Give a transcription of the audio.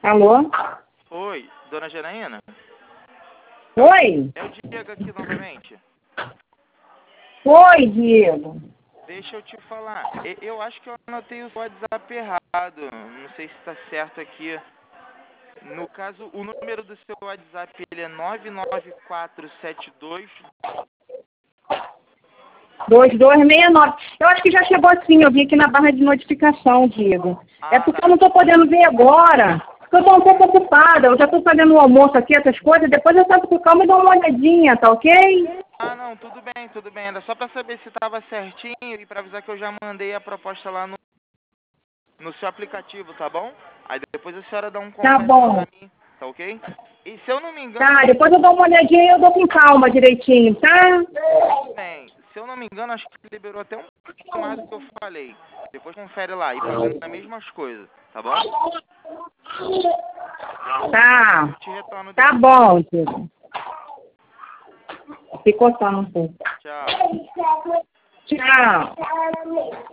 Alô? Oi, dona Janaína? Oi? É o Diego aqui novamente. Oi, Diego. Deixa eu te falar. Eu acho que eu anotei o WhatsApp errado. Não sei se está certo aqui. No caso, o número do seu WhatsApp ele é 99472. 2269. Eu acho que já chegou assim, eu vi aqui na barra de notificação, Diego. É Ah, porque tá. eu não estou podendo ver agora. Porque eu estou um pouco ocupada. Eu já estou fazendo o almoço aqui, essas coisas. Depois eu saio com calma e dou uma olhadinha, tá ok? Ah, não, tudo bem, tudo bem. Era só para saber se estava certinho e para avisar que eu já mandei a proposta lá no seu aplicativo, tá bom? Aí depois a senhora dá um Tá confere lá bom. pra mim, tá ok? E se eu não me engano, Tá, depois eu dou uma olhadinha e eu dou com calma direitinho, tá? bem, se eu não me engano, acho que liberou até um pouco mais do que eu falei. Depois confere lá e fazendo as mesmas coisas, tá bom? Tá. Eu te retorno Tá depois. bom, Diego. Ficou só um pouco. Tchau. Tchau.